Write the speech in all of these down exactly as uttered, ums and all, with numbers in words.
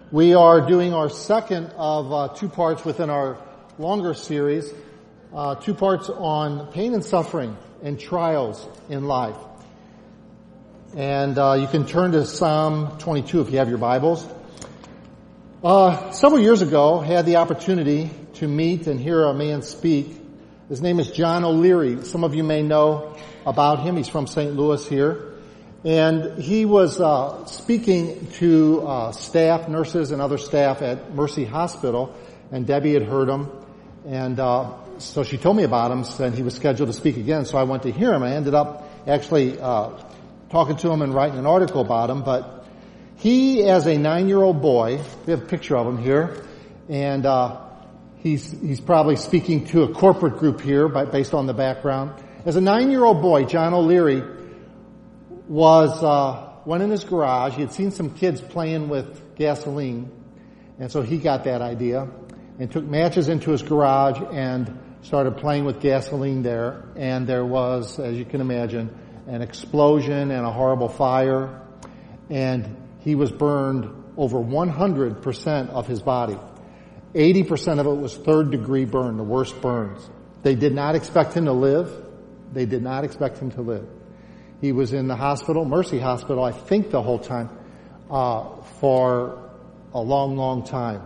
We are doing our second of uh, two parts within our longer series, uh, two parts on pain and suffering and trials in life. And uh, you can turn to Psalm twenty-two if you have your Bibles. Uh, several years ago, I had the opportunity to meet and hear a man speak. His name is John O'Leary. Some of you may know about him. He's from Saint Louis here. And he was uh, speaking to uh, staff, nurses, and other staff at Mercy Hospital, and Debbie had heard him, and uh, so she told me about him, and he was scheduled to speak again, so I went to hear him. I ended up actually uh, talking to him and writing an article about him, but he, as a nine-year-old boy, we have a picture of him here, and uh, he's he's probably speaking to a corporate group here by, based on the background. As a nine-year-old boy, John O'Leary was, uh, went in his garage. He had seen some kids playing with gasoline, and so he got that idea and took matches into his garage and started playing with gasoline there. And there was, as you can imagine, an explosion and a horrible fire, and he was burned over one hundred percent of his body. eighty percent of it was third degree burn, the worst burns. They did not expect him to live. They did not expect him to live. He was in the hospital, Mercy Hospital, I think the whole time, uh, for a long, long time.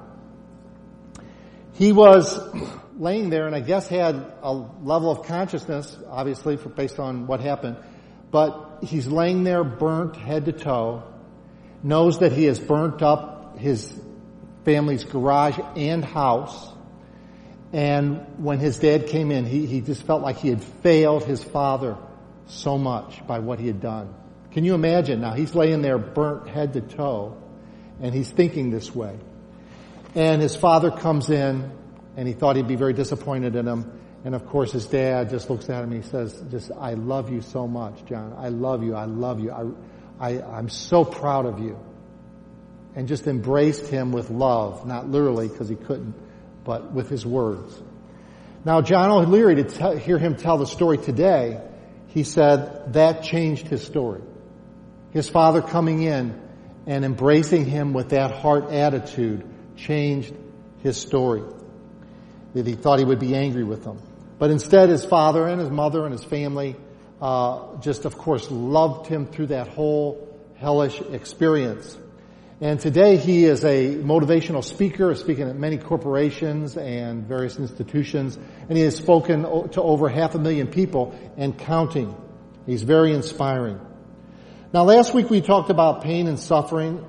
He was laying there and I guess had a level of consciousness, obviously, for, based on what happened, but he's laying there burnt head to toe, knows that he has burnt up his family's garage and house, and when his dad came in, he, he just felt like he had failed his father so much by what he had done. Can you imagine? Now he's laying there burnt head to toe and he's thinking this way. And his father comes in and he thought he'd be very disappointed in him. And of course his dad just looks at him and he says, just, I love you so much, John. I love you. I love you. I, I, I'm so proud of you. And just embraced him with love, not literally because he couldn't, but with his words. Now John O'Leary, to tell, hear him tell the story today, he said that changed his story. His father coming in and embracing him with that heart attitude changed his story. That he thought he would be angry with them. But instead his father and his mother and his family uh just of course loved him through that whole hellish experience. And today he is a motivational speaker, speaking at many corporations and various institutions, and he has spoken to over half a million people and counting. He's very inspiring. Now last week we talked about pain and suffering,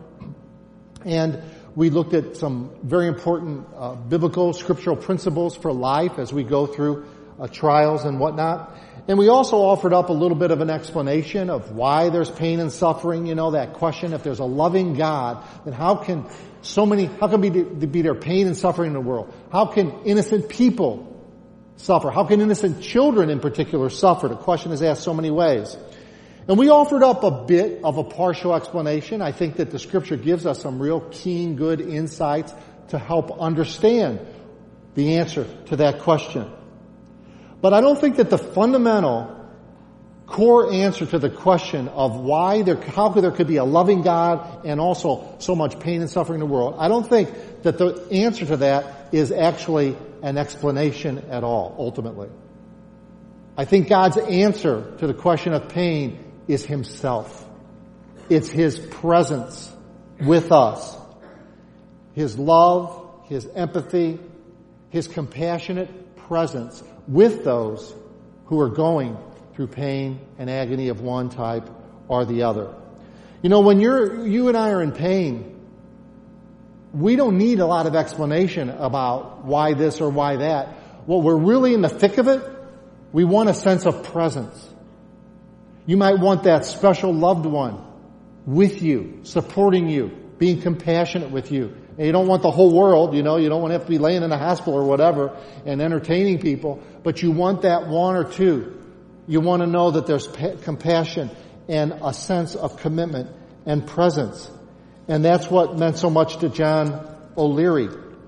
and we looked at some very important uh, biblical scriptural principles for life as we go through uh, trials and whatnot. And we also offered up a little bit of an explanation of why there's pain and suffering. You know, that question, if there's a loving God, then how can so many, how can be, be there pain and suffering in the world? How can innocent people suffer? How can innocent children in particular suffer? The question is asked so many ways. And we offered up a bit of a partial explanation. I think that the scripture gives us some real keen, good insights to help understand the answer to that question. But I don't think that the fundamental core answer to the question of why there, how there could be a loving God and also so much pain and suffering in the world, I don't think that the answer to that is actually an explanation at all, ultimately. I think God's answer to the question of pain is Himself. It's His presence with us. His love, His empathy, His compassionate presence with those who are going through pain and agony of one type or the other. You know, when you're, you and I are in pain, we don't need a lot of explanation about why this or why that. What we're really in the thick of it, we want a sense of presence. You might want that special loved one with you, supporting you, being compassionate with you. And you don't want the whole world, you know, you don't want to have to be laying in a hospital or whatever and entertaining people, but you want that one or two. You want to know that there's pa- compassion and a sense of commitment and presence. And that's what meant so much to John O'Leary.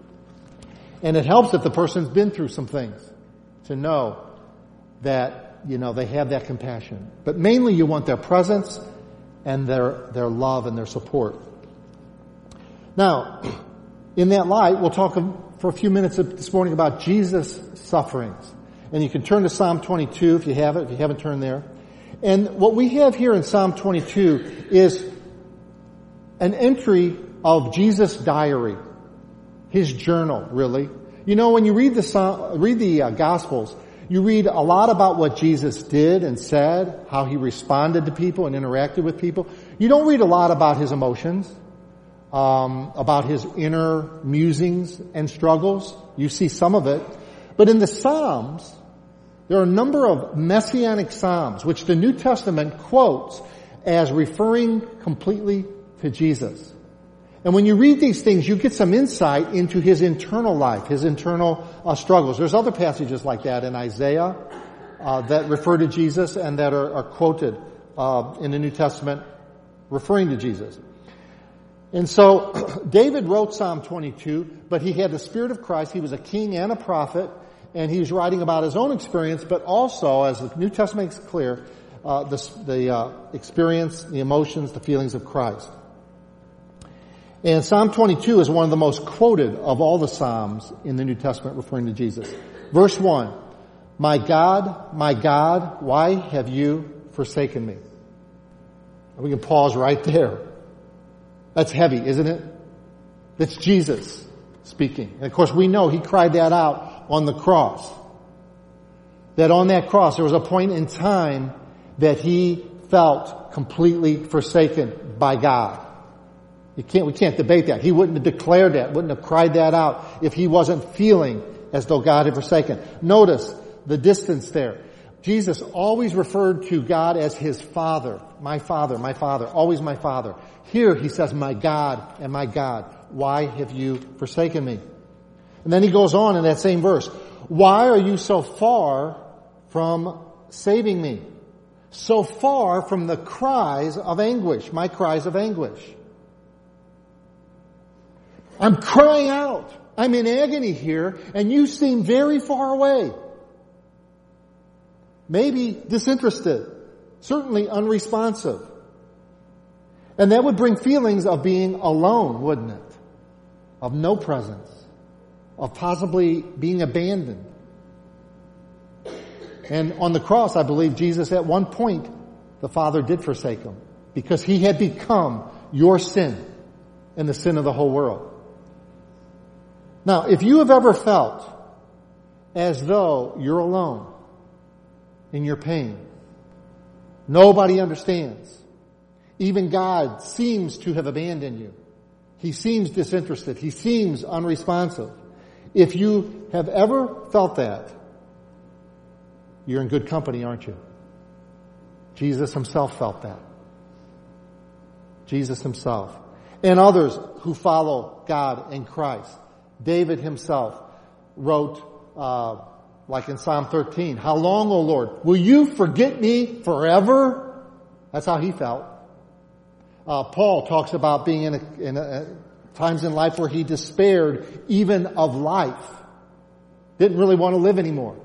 And it helps that the person's been through some things to know that, you know, they have that compassion. But mainly you want their presence and their, their love and their support. Now, in that light, we'll talk for a few minutes this morning about Jesus' sufferings. And you can turn to Psalm twenty-two if you have it, if you haven't turned there. And what we have here in Psalm twenty-two is an entry of Jesus' diary, his journal, really. You know, when you read the read the uh, Gospels, you read a lot about what Jesus did and said, how he responded to people and interacted with people. You don't read a lot about his emotions, um, about his inner musings and struggles. You see some of it. But in the Psalms, there are a number of messianic psalms which the New Testament quotes as referring completely to Jesus. And when you read these things, you get some insight into his internal life, his internal uh, struggles. There's other passages like that in Isaiah uh, that refer to Jesus and that are, are quoted uh, in the New Testament referring to Jesus. And so David wrote Psalm twenty-two, but he had the Spirit of Christ. He was a king and a prophet, and he was writing about his own experience, but also, as the New Testament makes clear, uh, the, the uh, experience, the emotions, the feelings of Christ. And Psalm twenty-two is one of the most quoted of all the Psalms in the New Testament referring to Jesus. Verse one, "My God, my God, why have you forsaken me?" And we can pause right there. That's heavy, isn't it? That's Jesus speaking. And of course we know he cried that out on the cross. That on that cross there was a point in time that he felt completely forsaken by God. You can't, we can't debate that. He wouldn't have declared that, wouldn't have cried that out if he wasn't feeling as though God had forsaken. Notice the distance there. Jesus always referred to God as his Father. My Father, my Father, always my Father. Here he says, "My God and my God, why have you forsaken me?" And then he goes on in that same verse. "Why are you so far from saving me? So far from the cries of anguish, my cries of anguish." I'm crying out. I'm in agony here, and you seem very far away. Maybe disinterested. Certainly unresponsive. And that would bring feelings of being alone, wouldn't it? Of no presence. Of possibly being abandoned. And on the cross, I believe Jesus at one point, the Father did forsake him. Because he had become your sin and the sin of the whole world. Now, if you have ever felt as though you're alone in your pain, nobody understands. Even God seems to have abandoned you. He seems disinterested. He seems unresponsive. If you have ever felt that, you're in good company, aren't you? Jesus himself felt that. Jesus himself. And others who follow God and Christ. David himself wrote, uh, like in Psalm thirteen, "How long, O Lord, will you forget me forever?" That's how he felt. Uh, Paul talks about being in, a, in a, times in life where he despaired even of life. Didn't really want to live anymore.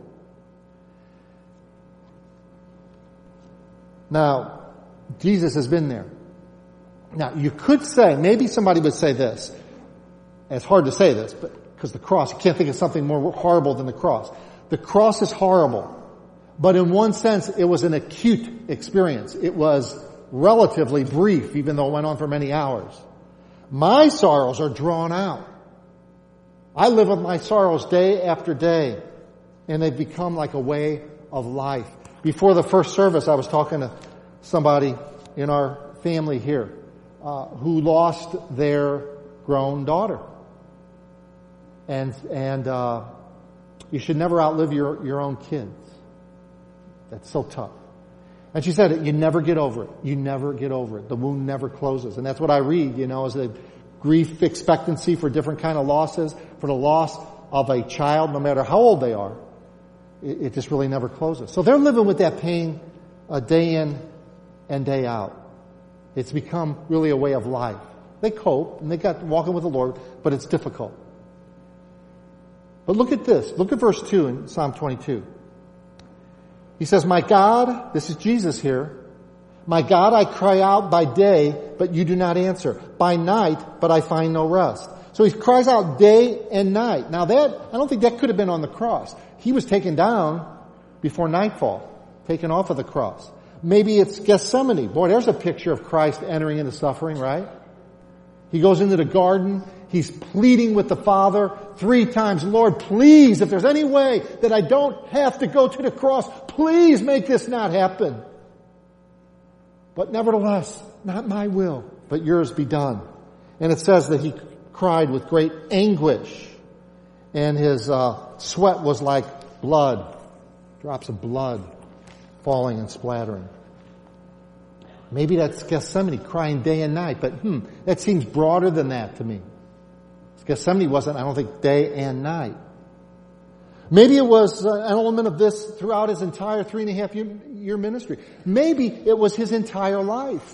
Now, Jesus has been there. Now, you could say, maybe somebody would say this. It's hard to say this, but because the cross, you can't think of something more horrible than the cross. The cross is horrible, but in one sense, it was an acute experience. It was relatively brief, even though it went on for many hours. My sorrows are drawn out. I live with my sorrows day after day, and they've become like a way of life. Before the first service, I was talking to somebody in our family here uh, who lost their grown daughter. And, and, uh, you should never outlive your, your own kids. That's so tough. And she said, you never get over it. You never get over it. The wound never closes. And that's what I read, you know, is the grief expectancy for different kind of losses, for the loss of a child, no matter how old they are. It, it just really never closes. So they're living with that pain uh, day in and day out. It's become really a way of life. They cope, and they got walking with the Lord, but it's difficult. But look at this. Look at verse two in Psalm twenty-two. He says, "My God," this is Jesus here, "my God, I cry out by day, but you do not answer. By night, but I find no rest. So he cries out day and night. Now that, I don't think that could have been on the cross. He was taken down before nightfall, taken off of the cross. Maybe it's Gethsemane. Boy, there's a picture of Christ entering into suffering, right? He goes into the garden. He's pleading with the Father three times. Lord, please, if there's any way that I don't have to go to the cross, please make this not happen. But nevertheless, not my will, but yours be done. And it says that he cried with great anguish, and his uh, sweat was like blood, drops of blood falling and splattering. Maybe that's Gethsemane, crying day and night, but hmm, that seems broader than that to me. Gethsemane wasn't, I don't think, day and night. Maybe it was an element of this throughout his entire three and a half year, year ministry. Maybe it was his entire life.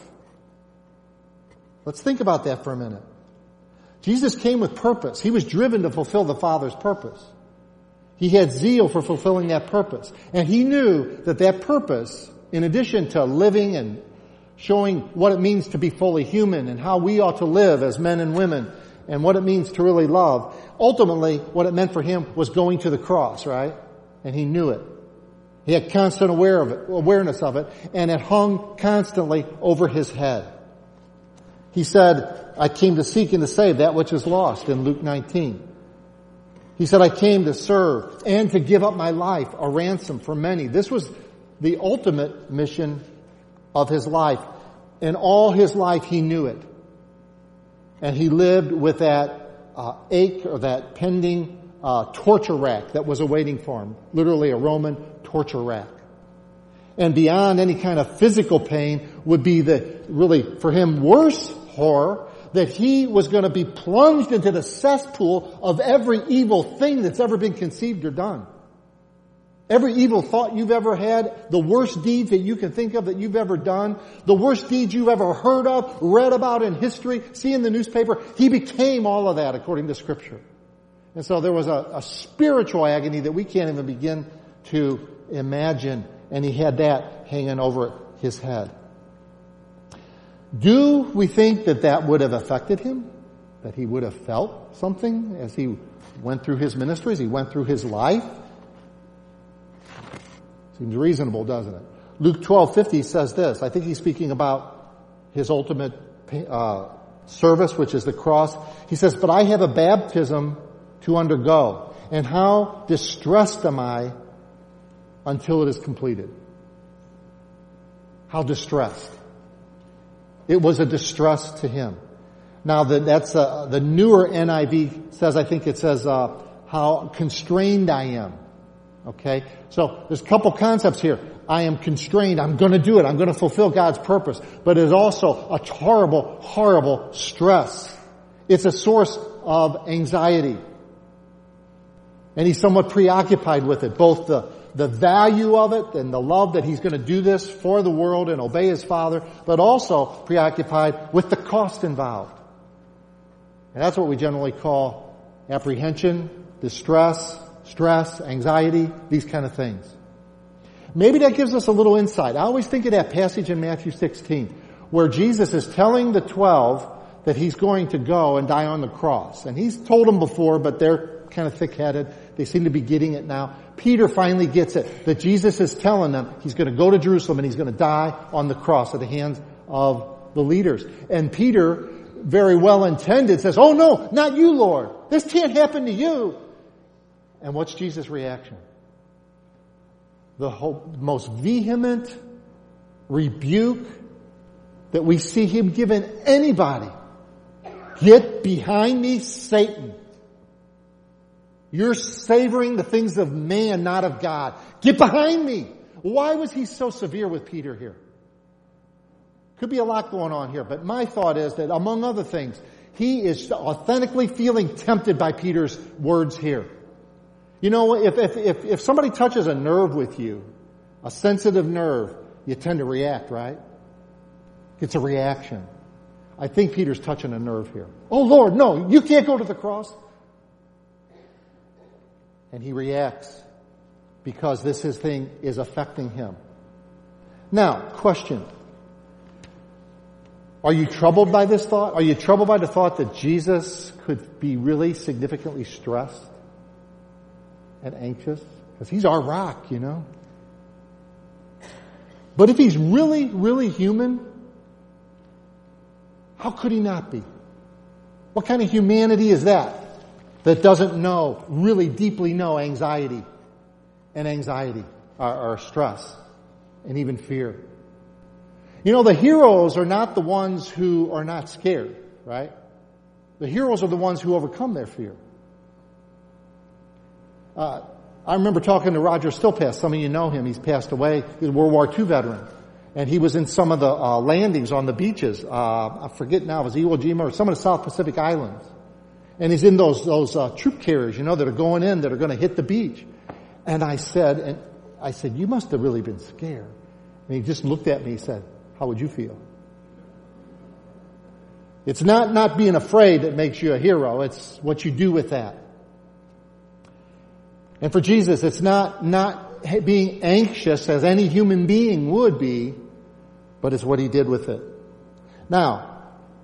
Let's think about that for a minute. Jesus came with purpose. He was driven to fulfill the Father's purpose. He had zeal for fulfilling that purpose. And he knew that that purpose, in addition to living and showing what it means to be fully human and how we ought to live as men and women and what it means to really love, ultimately what it meant for him was going to the cross, right? And he knew it. He had constant aware of it, awareness of it, and it hung constantly over his head. He said, I came to seek and to save that which is lost in Luke nineteen. He said, I came to serve and to give up my life, a ransom for many. This was the ultimate mission of his life. And all his life he knew it. And he lived with that uh, ache or that pending uh, torture rack that was awaiting for him. Literally a Roman torture rack. And beyond any kind of physical pain would be the really, for him, worse horror that he was going to be plunged into the cesspool of every evil thing that's ever been conceived or done. Every evil thought you've ever had, the worst deeds that you can think of that you've ever done, the worst deeds you've ever heard of, read about in history, see in the newspaper, he became all of that according to Scripture. And so there was a, a spiritual agony that we can't even begin to imagine, and he had that hanging over his head. Do we think that that would have affected him? That he would have felt something as he went through his ministry, as he went through his life? Seems reasonable, doesn't it? Luke twelve fifty says this. I think he's speaking about his ultimate uh, service, which is the cross. He says, but I have a baptism to undergo, and how distressed am I until it is completed. How distressed. It was a distress to him. Now, the, that's uh, the newer N I V says, I think it says, uh, how constrained I am. Okay? So, there's a couple concepts here. I am constrained. I'm going to do it. I'm going to fulfill God's purpose. But it's also a horrible, horrible stress. It's a source of anxiety. And he's somewhat preoccupied with it. Both the the value of it and the love that he's going to do this for the world and obey his Father, but also preoccupied with the cost involved. And that's what we generally call apprehension, distress, stress, anxiety, these kind of things. Maybe that gives us a little insight. I always think of that passage in Matthew sixteen where Jesus is telling the twelve that he's going to go and die on the cross. And he's told them before, but they're kind of thick-headed. They seem to be getting it now. Peter finally gets it, that Jesus is telling them he's going to go to Jerusalem and he's going to die on the cross at the hands of the leaders. And Peter, very well intended, says, oh no, not you, Lord. This can't happen to you. And what's Jesus' reaction? The whole, most vehement rebuke that we see him giving anybody. Get behind me, Satan. You're savoring the things of man, not of God. Get behind me. Why was he so severe with Peter here? Could be a lot going on here, but my thought is that among other things, he is authentically feeling tempted by Peter's words here. You know, if, if, if, if somebody touches a nerve with you, a sensitive nerve, you tend to react, right? It's a reaction. I think Peter's touching a nerve here. Oh Lord, no, you can't go to the cross. And he reacts because this his thing is affecting him. Now, question. Are you troubled by this thought? Are you troubled by the thought that Jesus could be really significantly stressed and anxious? Because he's our rock, you know. But if he's really, really human, how could he not be? What kind of humanity is that? That doesn't know, really deeply know anxiety and anxiety or, or stress and even fear. You know, the heroes are not the ones who are not scared, right? The heroes are the ones who overcome their fear. Uh, I remember talking to Roger Stillpass. Some of you know him. He's passed away. He's a World War Two veteran. And he was in some of the uh, landings on the beaches. Uh, I forget now, it was Iwo Jima or some of the South Pacific Islands. And he's in those those uh, troop carriers, you know, that are going in, that are going to hit the beach. And I said, and I said, you must have really been scared. And he just looked at me and said, how would you feel? It's not not being afraid that makes you a hero. It's what you do with that. And for Jesus, it's not not being anxious as any human being would be, but it's what he did with it. Now,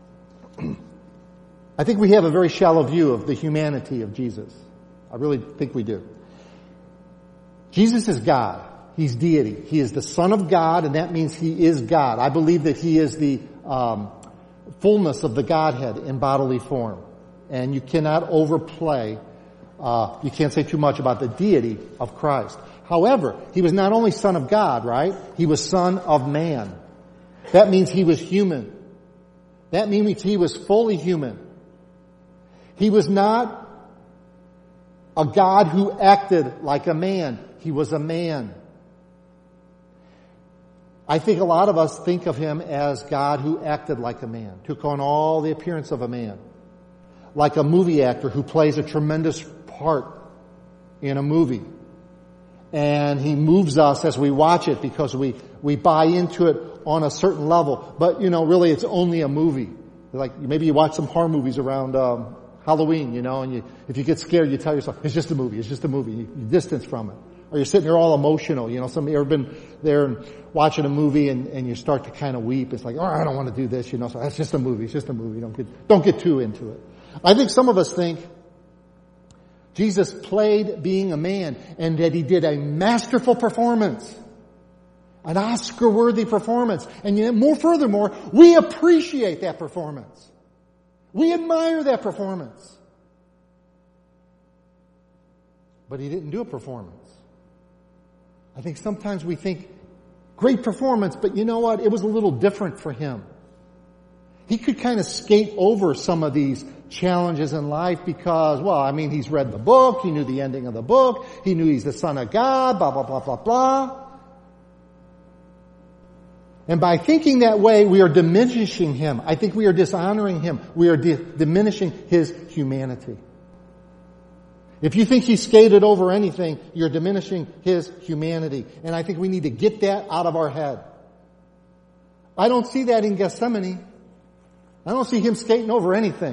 I think we have a very shallow view of the humanity of Jesus. I really think we do. Jesus is God. He's deity. He is the Son of God, and that means he is God. I believe that he is the um, fullness of the Godhead in bodily form. And you cannot overplay, uh, you can't say too much about the deity of Christ. However, he was not only Son of God, right? He was Son of Man. That means he was human. That means he was fully human. He was not a God who acted like a man. He was a man. I think a lot of us think of him as God who acted like a man, took on all the appearance of a man. Like a movie actor who plays a tremendous part in a movie. And he moves us as we watch it because we, we buy into it on a certain level. But, you know, really it's only a movie. Like, maybe you watch some horror movies around um, Halloween, you know, and you, if you get scared, you tell yourself, it's just a movie, it's just a movie. You, you distance from it. Or you're sitting there all emotional, you know, some of you ever been there and watching a movie and, and you start to kind of weep. It's like, oh, I don't want to do this, you know, so that's just a movie, it's just a movie. Don't get, don't get too into it. I think some of us think Jesus played being a man and that he did a masterful performance. An Oscar-worthy performance. And yet, more furthermore, we appreciate that performance. We admire that performance. But he didn't do a performance. I think sometimes we think, great performance, but you know what? It was a little different for him. He could kind of skate over some of these challenges in life because, well, I mean, he's read the book, he knew the ending of the book, he knew he's the Son of God, blah, blah, blah, blah, blah. And by thinking that way, we are diminishing him. I think we are dishonoring him. We are di- diminishing his humanity. If you think he skated over anything, you're diminishing his humanity. And I think we need to get that out of our head. I don't see that in Gethsemane. I don't see him skating over anything.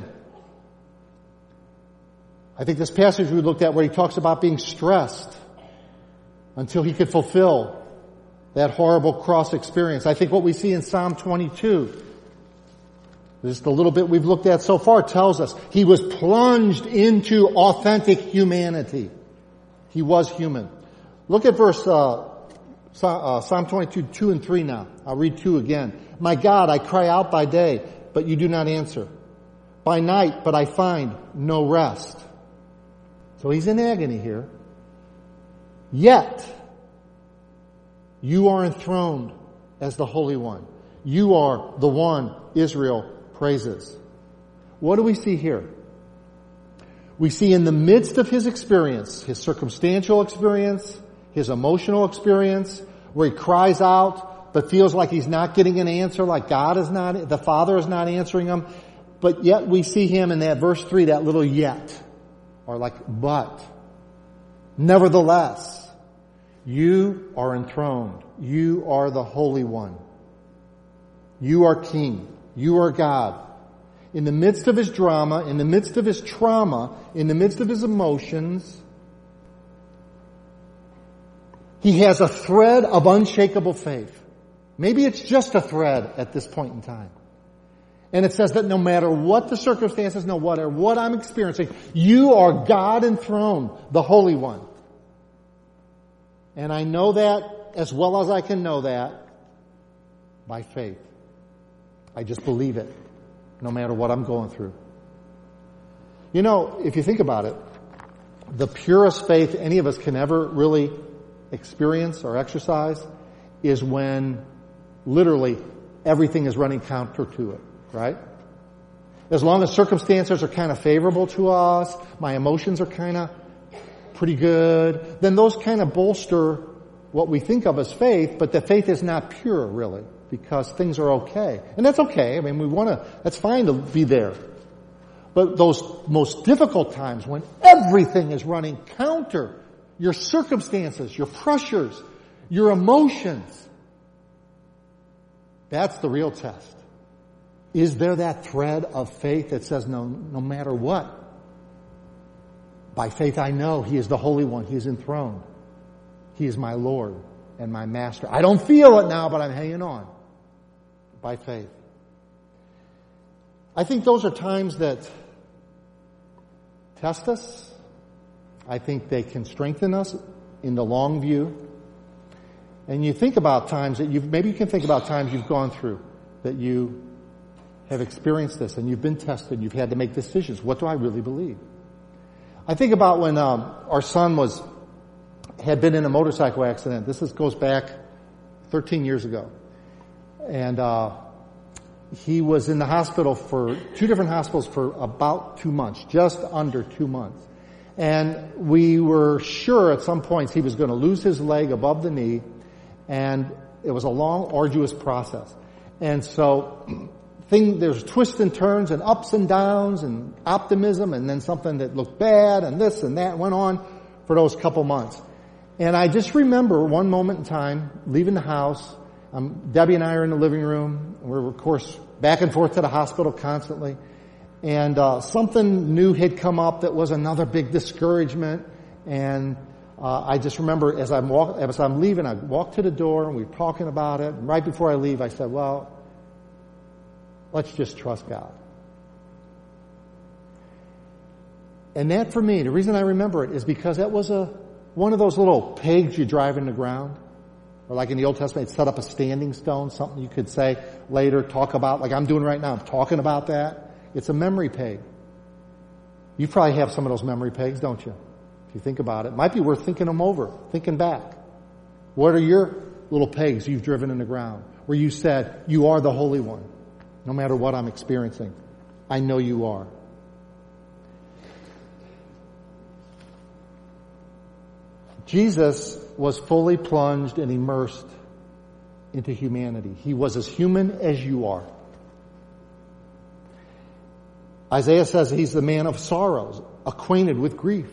I think this passage we looked at where he talks about being stressed until he could fulfill that horrible cross experience. I think what we see in Psalm twenty-two, just a little bit we've looked at so far, tells us he was plunged into authentic humanity. He was human. Look at verse uh, Psalm twenty-two, two and three now. I'll read two again. My God, I cry out by day, but you do not answer. By night, but I find no rest. So he's in agony here. Yet, you are enthroned as the Holy One. You are the one Israel praises. What do we see here? We see in the midst of his experience, his circumstantial experience, his emotional experience, where he cries out, but feels like he's not getting an answer, like God is not, the Father is not answering him. But yet we see him in that verse three, that little yet, or like but. Nevertheless, you are enthroned. You are the Holy One. You are King. You are God. In the midst of his drama, in the midst of his trauma, in the midst of his emotions, he has a thread of unshakable faith. Maybe it's just a thread at this point in time. And it says that no matter what the circumstances, no matter what I'm experiencing, you are God enthroned, the Holy One. And I know that as well as I can know that by faith. I just believe it, no matter what I'm going through. You know, if you think about it, the purest faith any of us can ever really experience or exercise is when literally everything is running counter to it, right? As long as circumstances are kind of favorable to us, my emotions are kind of pretty good, then those kind of bolster what we think of as faith, but the faith is not pure, really, because things are okay. And that's okay. I mean, we want to, that's fine to be there. But those most difficult times when everything is running counter, your circumstances, your pressures, your emotions, that's the real test. Is there that thread of faith that says, no, no matter what, by faith I know He is the Holy One. He is enthroned. He is my Lord and my Master. I don't feel it now, but I'm hanging on by faith. I think those are times that test us. I think they can strengthen us in the long view. And you think about times that you've, maybe you can think about times you've gone through that you have experienced this and you've been tested, you've had to make decisions. What do I really believe? I think about when um, our son was had been in a motorcycle accident. This is, goes back thirteen years ago. And uh, he was in the hospital for, two different hospitals for about two months, just under two months. And we were sure at some points he was going to lose his leg above the knee, and it was a long, arduous process. And so thing, there's twists and turns and ups and downs and optimism and then something that looked bad and this and that went on for those couple months. And I just remember one moment in time leaving the house. Um, Debbie and I are in the living room. We're, of course, back and forth to the hospital constantly. And uh, something new had come up that was another big discouragement. And uh, I just remember as I'm, walk, as I'm leaving, I walked to the door and we were talking about it. And right before I leave, I said, well, let's just trust God. And that for me, the reason I remember it is because that was a one of those little pegs you drive in the ground. Or like in the Old Testament, it set up a standing stone, something you could say later, talk about, like I'm doing right now. I'm talking about that. It's a memory peg. You probably have some of those memory pegs, don't you? If you think about it. It might be worth thinking them over, thinking back. What are your little pegs you've driven in the ground where you said, you are the Holy One? No matter what I'm experiencing, I know you are. Jesus was fully plunged and immersed into humanity. He was as human as you are. Isaiah says he's the man of sorrows, acquainted with grief.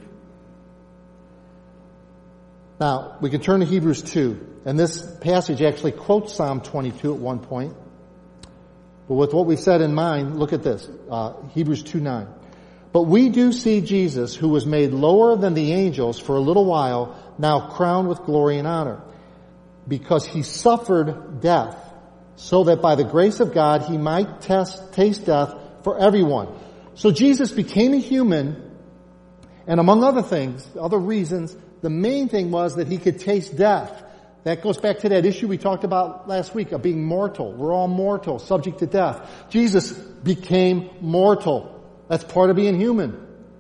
Now, we can turn to Hebrews two, and this passage actually quotes Psalm twenty-two at one point. But with what we've said in mind, look at this, uh, Hebrews two nine. But we do see Jesus, who was made lower than the angels for a little while, now crowned with glory and honor, because he suffered death, so that by the grace of God he might test, taste death for everyone. So Jesus became a human, and among other things, other reasons, the main thing was that he could taste death. That goes back to that issue we talked about last week of being mortal. We're all mortal, subject to death. Jesus became mortal. That's part of being human.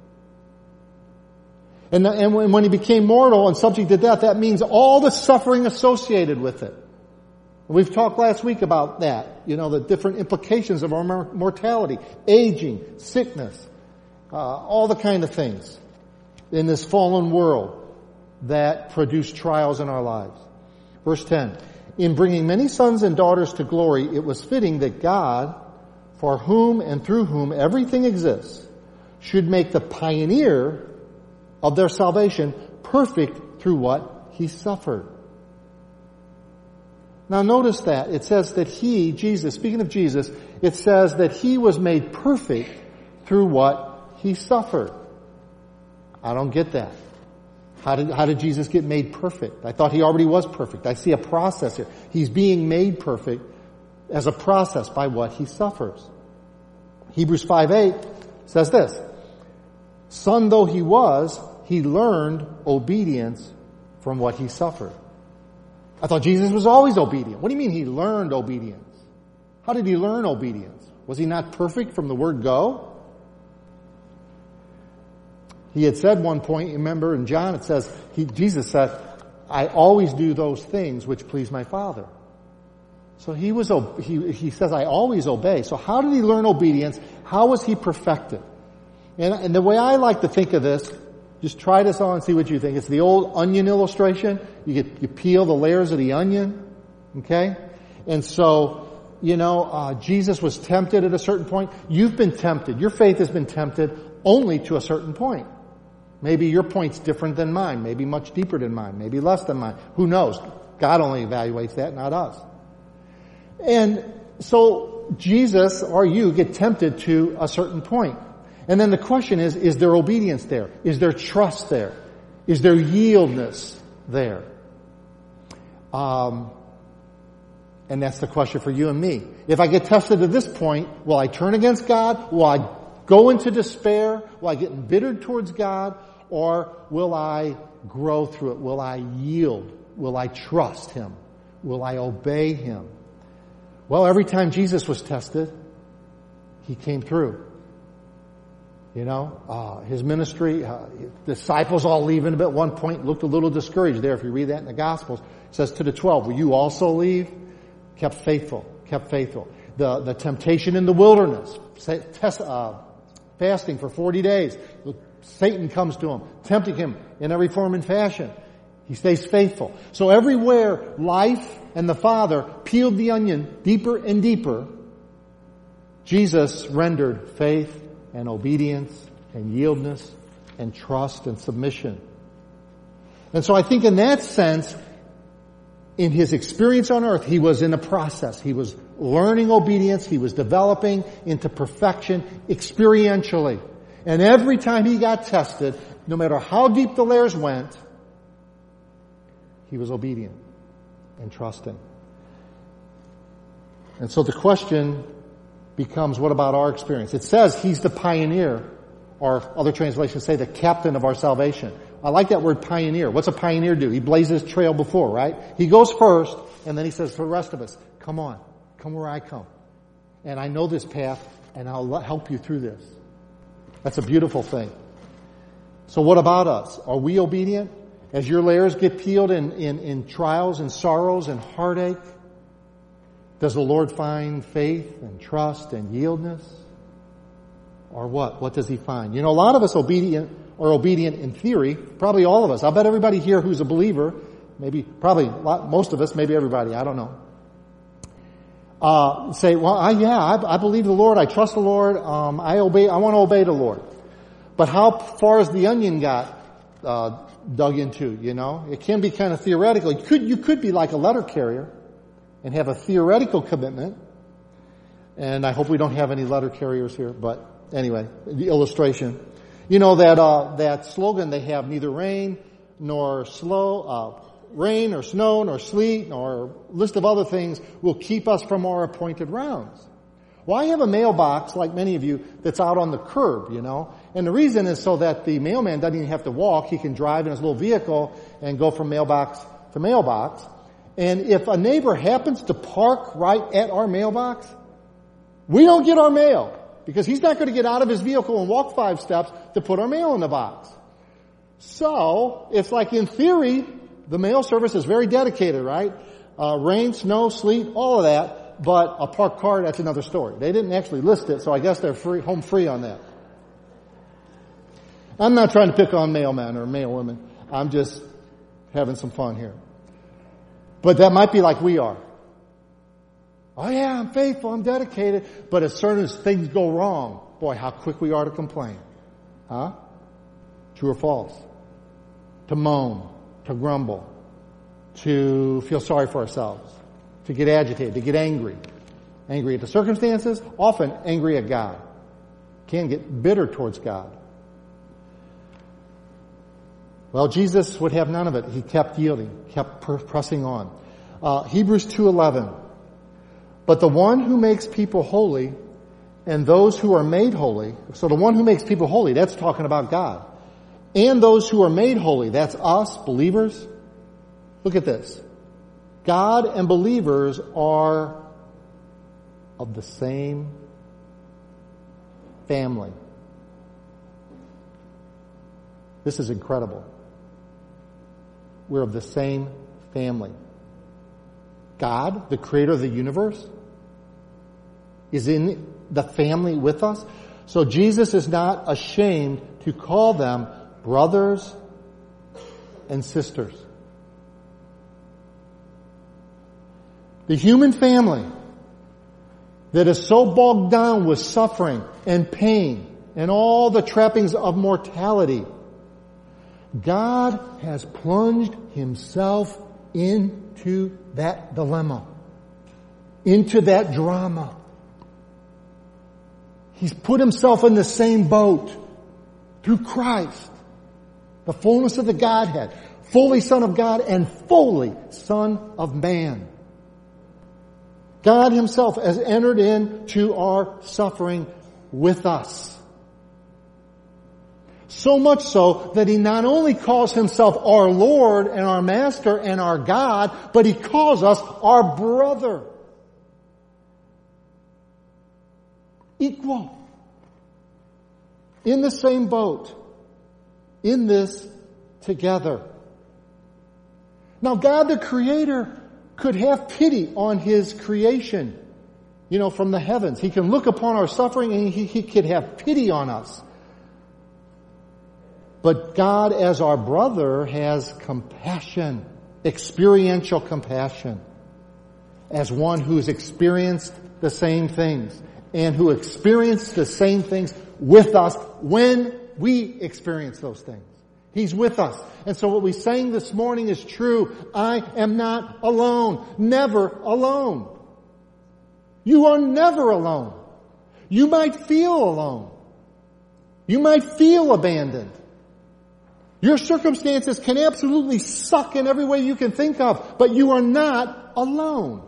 And, and when, when he became mortal and subject to death, that means all the suffering associated with it. We've talked last week about that. You know, the different implications of our mortality. Aging, sickness, uh, all the kind of things in this fallen world that produce trials in our lives. Verse ten. In bringing many sons and daughters to glory, it was fitting that God, for whom and through whom everything exists, should make the pioneer of their salvation perfect through what he suffered. Now notice that. It says that he, Jesus, speaking of Jesus, it says that he was made perfect through what he suffered. I don't get that. How did, how did Jesus get made perfect? I thought he already was perfect. I see a process here. He's being made perfect as a process by what he suffers. Hebrews five eight says this, son though he was, he learned obedience from what he suffered. I thought Jesus was always obedient. What do you mean he learned obedience? How did he learn obedience? Was he not perfect from the word go? He had said one point, remember in John it says, he, Jesus said, I always do those things which please my Father. So he was, he, he says, I always obey. So how did he learn obedience? How was he perfected? And, and the way I like to think of this, just try this on and see what you think. It's the old onion illustration. You get, you peel the layers of the onion. Okay? And so, you know, uh, Jesus was tempted at a certain point. You've been tempted. Your faith has been tempted only to a certain point. Maybe your point's different than mine. Maybe much deeper than mine. Maybe less than mine. Who knows? God only evaluates that, not us. And so Jesus or you get tempted to a certain point. And then the question is, is there obedience there? Is there trust there? Is there yieldness there? Um, and that's the question for you and me. If I get tested to this point, will I turn against God? Will I go into despair? Will I get embittered towards God? Or will I grow through it? Will I yield? Will I trust Him? Will I obey Him? Well, every time Jesus was tested, He came through. You know, uh, His ministry, uh, disciples all leaving at one point, looked a little discouraged there. If you read that in the Gospels, it says to the twelve, will you also leave? Kept faithful, kept faithful. The, the temptation in the wilderness, test, uh, fasting for forty days. Satan comes to him, tempting him in every form and fashion. He stays faithful. So everywhere life and the Father peeled the onion deeper and deeper, Jesus rendered faith and obedience and yieldness and trust and submission. And so I think in that sense, in His experience on earth, He was in a process. He was learning obedience. He was developing into perfection experientially. And every time He got tested, no matter how deep the layers went, He was obedient and trusting. And so the question becomes, what about our experience? It says He's the pioneer, or other translations say the captain of our salvation. I like that word pioneer. What's a pioneer do? He blazes trail before, right? He goes first, and then He says to the rest of us, come on, come where I come. And I know this path, and I'll help you through this. That's a beautiful thing. So what about us? Are we obedient? As your layers get peeled in, in, in trials and sorrows and heartache, does the Lord find faith and trust and yieldness? Or what? What does He find? You know, a lot of us obedient are obedient in theory. Probably all of us. I'll bet everybody here who's a believer, maybe, probably lot, most of us, maybe everybody, I don't know. Uh, say, well, I, yeah, I, I believe the Lord. I trust the Lord. Um, I obey, I want to obey the Lord. But how far has the onion got, uh, dug into, you know? It can be kind of theoretical. You could, you could be like a letter carrier and have a theoretical commitment. And I hope we don't have any letter carriers here, but anyway, the illustration. You know that, uh, that slogan they have, neither rain nor slow, uh, rain or snow nor sleet nor a list of other things will keep us from our appointed rounds. Well, I have a mailbox, like many of you, that's out on the curb, you know. And the reason is so that the mailman doesn't even have to walk. He can drive in his little vehicle and go from mailbox to mailbox. And if a neighbor happens to park right at our mailbox, we don't get our mail because he's not going to get out of his vehicle and walk five steps to put our mail in the box. So, it's like in theory, the mail service is very dedicated, right? Uh, rain, snow, sleet, all of that. But a parked car, that's another story. They didn't actually list it, so I guess they're free, home free on that. I'm not trying to pick on mailmen or mailwomen. I'm just having some fun here. But that might be like we are. Oh yeah, I'm faithful, I'm dedicated. But as soon as things go wrong, boy, how quick we are to complain. Huh? True or false? To moan, to grumble, to feel sorry for ourselves, to get agitated, to get angry. Angry at the circumstances, often angry at God. Can get bitter towards God. Well, Jesus would have none of it. He kept yielding, kept pressing on. Uh, Hebrews two eleven. But the one who makes people holy and those who are made holy. So the one who makes people holy, that's talking about God. And those who are made holy, that's us, believers. Look at this. God and believers are of the same family. This is incredible. We're of the same family. God, the creator of the universe, is in the family with us. So Jesus is not ashamed to call them brothers and sisters. The human family that is so bogged down with suffering and pain and all the trappings of mortality, God has plunged himself into that dilemma, into that drama. He's put himself in the same boat through Christ, the fullness of the Godhead, fully Son of God and fully Son of Man. God himself has entered into our suffering with us. So much so that he not only calls himself our Lord and our Master and our God, but he calls us our brother. Equal. In the same boat. In this together. Now God the Creator could have pity on his creation, you know, from the heavens. He can look upon our suffering and he, he could have pity on us. But God as our brother has compassion, experiential compassion, as one who's experienced the same things and who experienced the same things with us when we experience those things. He's with us. And so what we sang this morning is true. I am not alone. Never alone. You are never alone. You might feel alone. You might feel abandoned. Your circumstances can absolutely suck in every way you can think of, but you are not alone.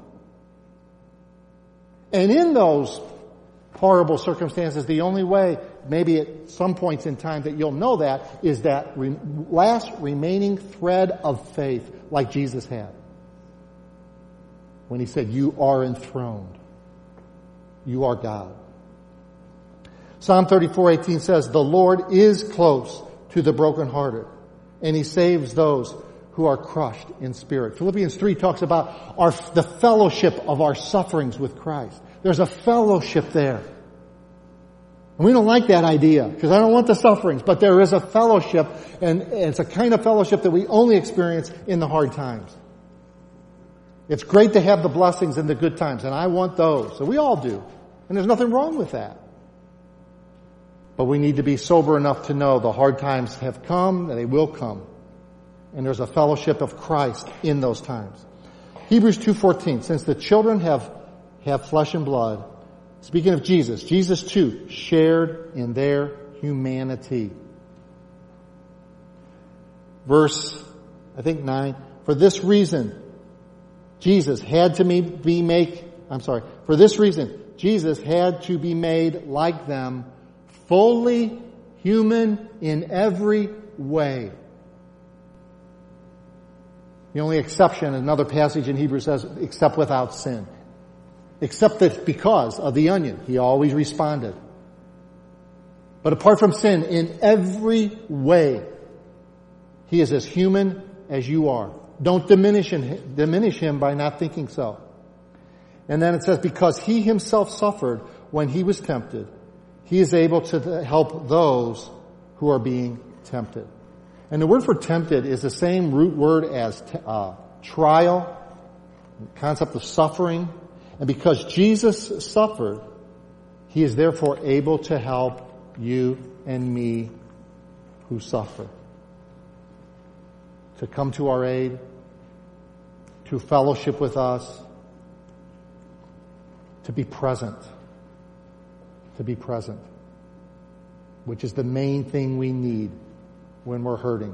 And in those horrible circumstances, the only way, maybe at some points in time that you'll know that, is that re- last remaining thread of faith like Jesus had. When he said, you are enthroned. You are God. Psalm thirty-four eighteen says, the Lord is close to the brokenhearted, and he saves those who are crushed in spirit. Philippians three talks about our, the fellowship of our sufferings with Christ. There's a fellowship there. And we don't like that idea, because I don't want the sufferings, but there is a fellowship, and it's a kind of fellowship that we only experience in the hard times. It's great to have the blessings and the good times, and I want those. So we all do. And there's nothing wrong with that. But we need to be sober enough to know the hard times have come, and they will come. And there's a fellowship of Christ in those times. Hebrews two fourteen, since the children have, have flesh and blood, speaking of Jesus, Jesus too shared in their humanity. Verse, I think nine, for this reason, Jesus had to be make, I'm sorry, for this reason, Jesus had to be made like them, fully human in every way. The only exception, another passage in Hebrews says, except without sin. Except that because of the onion, he always responded. But apart from sin, in every way, he is as human as you are. Don't diminish him, diminish him by not thinking so. And then it says, because he himself suffered when he was tempted, he is able to help those who are being tempted. And the word for tempted is the same root word as uh, trial, the concept of suffering. And because Jesus suffered, he is therefore able to help you and me who suffer. To come to our aid, to fellowship with us, to be present. To be present. Which is the main thing we need when we're hurting.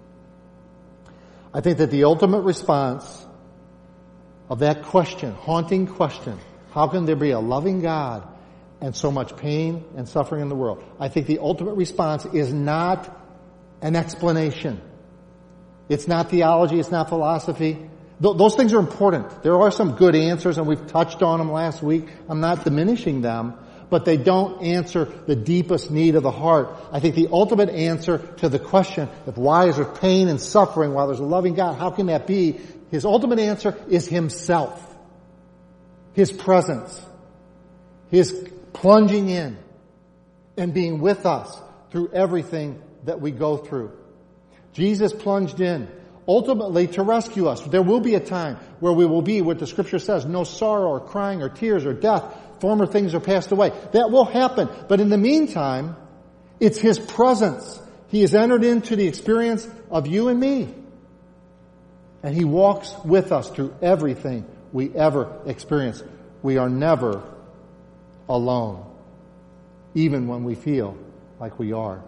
I think that the ultimate response of that question, haunting question, how can there be a loving God and so much pain and suffering in the world. I think the ultimate response is not an explanation. It's not theology. It's not philosophy. Th- those things are important. There are some good answers, and we've touched on them last week. I'm not diminishing them, but they don't answer the deepest need of the heart. I think the ultimate answer to the question of why is there pain and suffering while there's a loving God, how can that be? His ultimate answer is Himself. His presence. His plunging in and being with us through everything that we go through. Jesus plunged in ultimately to rescue us. There will be a time where we will be what the Scripture says, no sorrow or crying or tears or death. Former things are passed away. That will happen. But in the meantime, it's His presence. He has entered into the experience of you and me. And He walks with us through everything we ever experience. We are never alone, even when we feel like we are.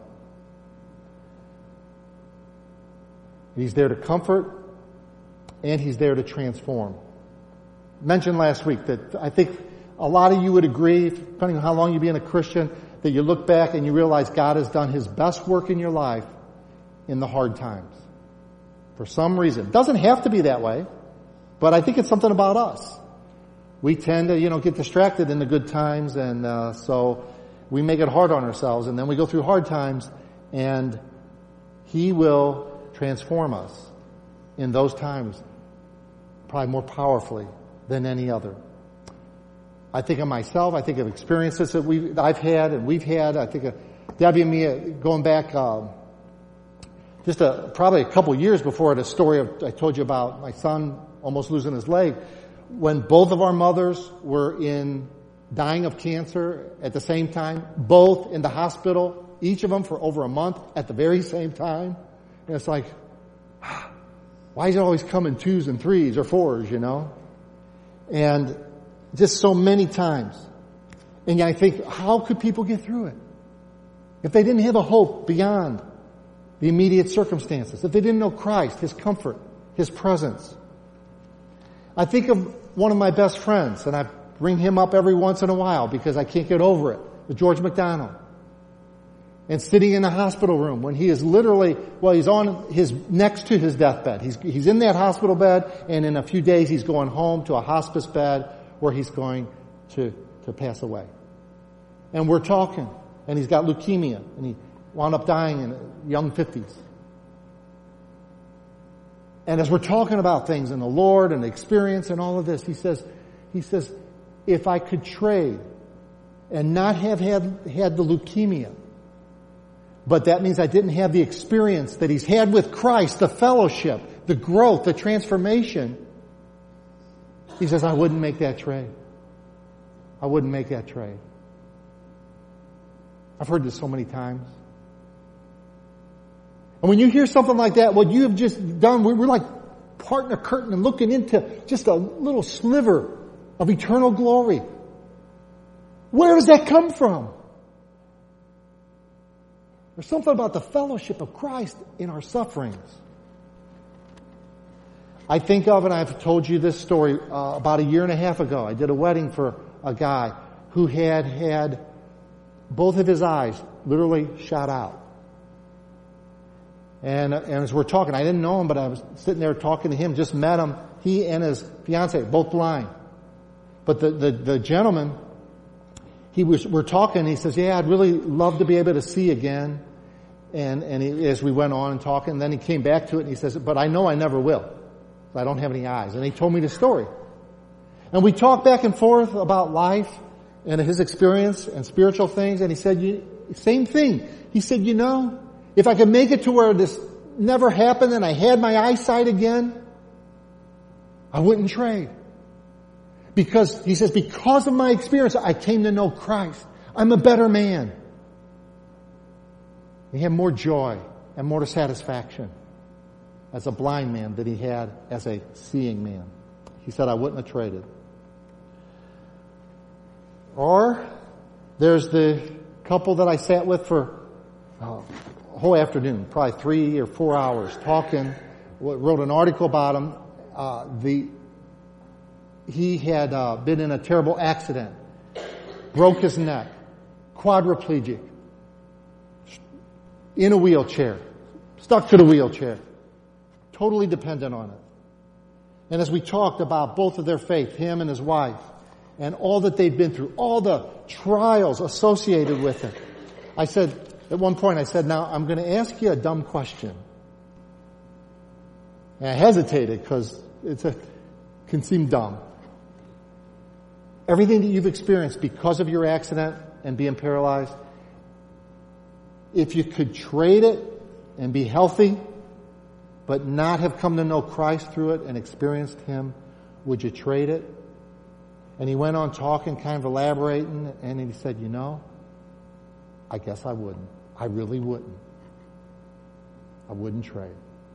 He's there to comfort, and He's there to transform. Mentioned last week that I think a lot of you would agree, depending on how long you've been a Christian, that you look back and you realize God has done His best work in your life in the hard times. For some reason. It doesn't have to be that way, but I think it's something about us. We tend to, you know, get distracted in the good times, and uh, so we make it hard on ourselves, and then we go through hard times, and He will transform us in those times probably more powerfully than any other. I think of myself. I think of experiences that we I've had and we've had. I think of Debbie and me uh, going back uh, just a, probably a couple years before the story of, I told you about my son almost losing his leg. When both of our mothers were in dying of cancer at the same time, both in the hospital, each of them for over a month at the very same time. And it's like, why is it always come in twos and threes or fours, you know? And just so many times. And I think, how could people get through it? If they didn't have a hope beyond the immediate circumstances, if they didn't know Christ, His comfort, His presence. I think of one of my best friends, and I bring him up every once in a while because I can't get over it, with George McDonald. And sitting in the hospital room when he is literally, well, he's on his, next to his deathbed. He's, he's in that hospital bed, and in a few days he's going home to a hospice bed where he's going to, to pass away. And we're talking, and he's got leukemia, and he wound up dying in the young fifties. And as we're talking about things and the Lord and the experience and all of this, he says, he says, if I could trade and not have had, had the leukemia, but that means I didn't have the experience that he's had with Christ, the fellowship, the growth, the transformation, he says, I wouldn't make that trade. I wouldn't make that trade. I've heard this so many times. And when you hear something like that, what you have just done, we're like parting a curtain and looking into just a little sliver of eternal glory. Where does that come from? There's something about the fellowship of Christ in our sufferings. I think of, and I've told you this story uh, about a year and a half ago. I did a wedding for a guy who had had both of his eyes literally shot out. And, and as we're talking, I didn't know him, but I was sitting there talking to him, just met him. He and his fiance, both blind. But the, the, the gentleman, he was, we're talking, he says, yeah, I'd really love to be able to see again. And, and he, as we went on and talking, and then he came back to it and he says, but I know I never will. I don't have any eyes. And he told me the story. And we talked back and forth about life and his experience and spiritual things. And he said, you, same thing. He said, you know, if I could make it to where this never happened and I had my eyesight again, I wouldn't trade. Because, he says, because of my experience, I came to know Christ. I'm a better man. He had more joy and more satisfaction as a blind man than he had as a seeing man. He said, I wouldn't have traded. Or, there's the couple that I sat with for uh, a whole afternoon, probably three or four hours, talking, wrote an article about him. Uh, the, he had uh, been in a terrible accident. broke his neck, quadriplegic, in a wheelchair, stuck to the wheelchair, totally dependent on it. And as we talked about both of their faith, him and his wife, and all that they've been through, all the trials associated with it, I said, at one point I said, now I'm going to ask you a dumb question. And I hesitated because it's a, can seem dumb. Everything that you've experienced because of your accident and being paralyzed, if you could trade it and be healthy, but not have come to know Christ through it and experienced Him, would you trade it? And he went on talking, kind of elaborating, and he said, you know, I guess I wouldn't. I really wouldn't. I wouldn't trade.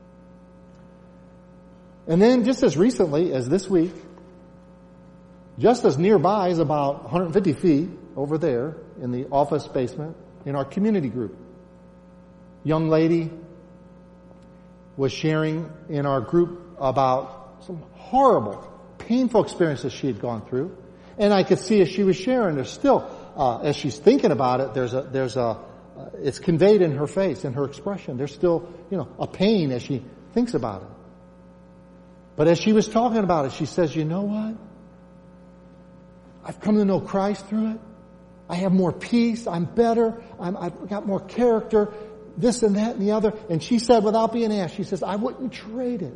And then just as recently as this week, just as nearby as about one hundred fifty feet over there in the office basement in our community group, young lady was sharing in our group about some horrible, painful experiences she had gone through. And I could see as she was sharing, there's still, uh, as she's thinking about it, there's a, there's a, uh, it's conveyed in her face, in her expression. There's still, you know, a pain as she thinks about it. But as she was talking about it, she says, you know what? I've come to know Christ through it. I have more peace. I'm better. I'm, I've got more character. This and that and the other. And she said, without being asked, she says, I wouldn't trade it.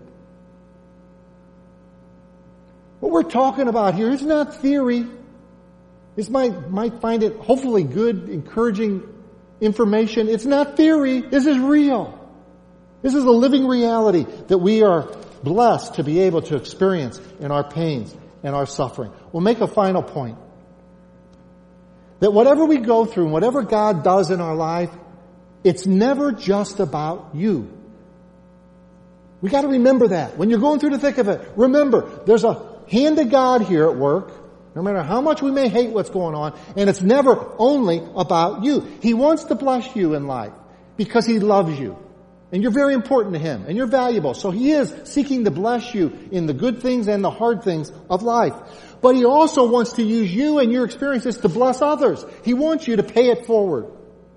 What we're talking about here is not theory. This might, might find it hopefully good, encouraging information. It's not theory. This is real. This is a living reality that we are blessed to be able to experience in our pains and our suffering. We'll make a final point. That whatever we go through and whatever God does in our life, it's never just about you. We got to remember that. When you're going through the thick of it, remember, there's a hand of God here at work, no matter how much we may hate what's going on, and it's never only about you. He wants to bless you in life because He loves you. And you're very important to Him, and you're valuable. So He is seeking to bless you in the good things and the hard things of life. But He also wants to use you and your experiences to bless others. He wants you to pay it forward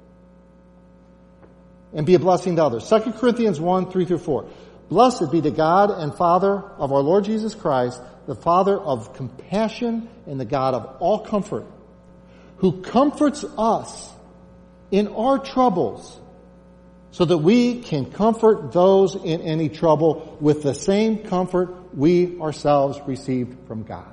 and be a blessing to others. Second Corinthians one, three through four. Blessed be the God and Father of our Lord Jesus Christ, the Father of compassion and the God of all comfort, who comforts us in our troubles, so that we can comfort those in any trouble with the same comfort we ourselves received from God.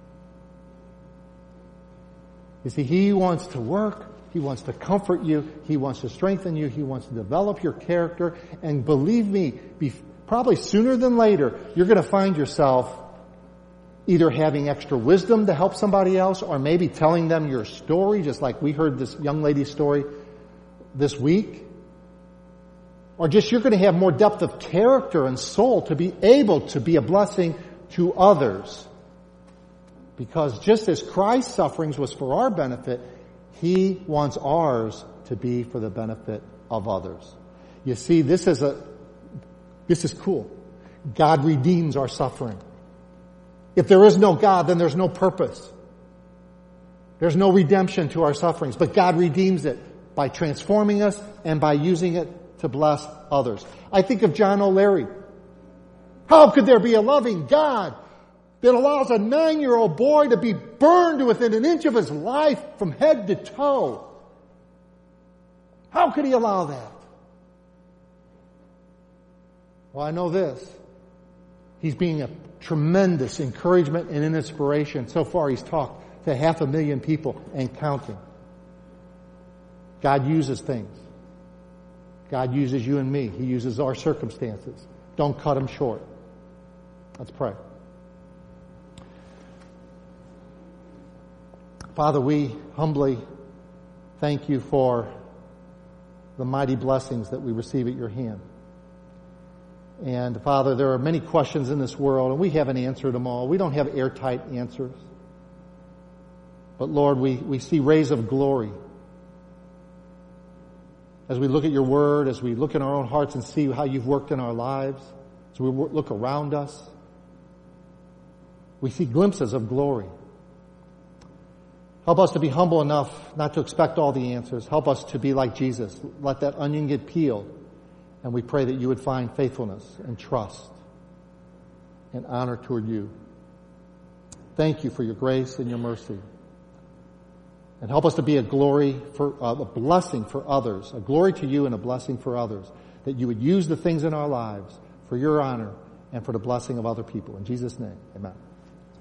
You see, He wants to work. He wants to comfort you. He wants to strengthen you. He wants to develop your character. And believe me, be, probably sooner than later, you're going to find yourself either having extra wisdom to help somebody else, or maybe telling them your story, just like we heard this young lady's story this week. Or just you're going to have more depth of character and soul to be able to be a blessing to others. Because just as Christ's sufferings was for our benefit, He wants ours to be for the benefit of others. You see, this is a, this is cool. God redeems our suffering. If there is no God, then there's no purpose. There's no redemption to our sufferings. But God redeems it by transforming us and by using it to bless others. I think of John O'Leary. How could there be a loving God that allows a nine-year-old boy to be burned within an inch of his life from head to toe? How could He allow that? Well, I know this. He's being a tremendous encouragement and an inspiration. So far, He's talked to half a million people and counting. God uses things. God uses you and me. He uses our circumstances. Don't cut Him short. Let's pray. Father, we humbly thank You for the mighty blessings that we receive at Your hand. And Father, there are many questions in this world, and we haven't answered them all. We don't have airtight answers. But Lord, we, we see rays of glory as we look at Your Word, as we look in our own hearts and see how You've worked in our lives, as we look around us, we see glimpses of glory. Help us to be humble enough not to expect all the answers. Help us to be like Jesus. Let that onion get peeled. And we pray that you would find faithfulness and trust and honor toward you. Thank you for your grace and your mercy. And help us to be a glory for, uh, a blessing for others, a glory to you and a blessing for others, that you would use the things in our lives for your honor and for the blessing of other people. In Jesus' name, amen.